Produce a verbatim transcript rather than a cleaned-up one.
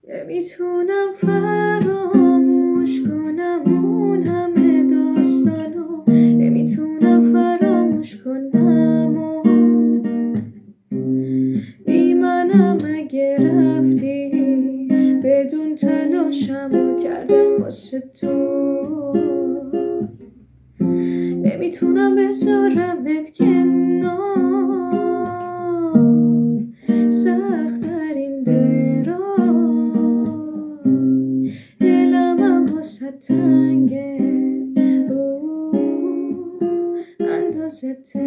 نمیتونم فراموش کنم اون همه داستانو، نمیتونم فراموش کنم و بی منم اگه رفتی بدون تلاشمو کردم واسه تو، نمیتونم بذارمت کنار سخت‌ترین درا، دلم هم واسه تنگه اندازه